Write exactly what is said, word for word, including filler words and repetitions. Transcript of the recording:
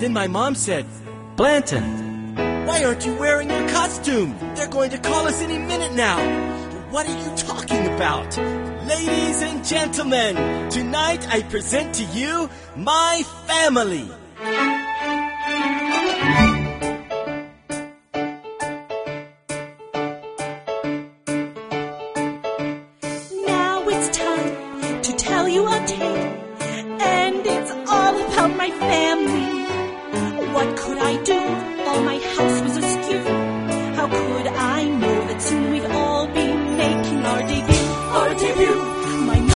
Then my mom said, "Blanton, why aren't you wearing your costume? They're going to call us any minute now." "What are you talking about?" "Ladies and gentlemen, tonight I present to you my family."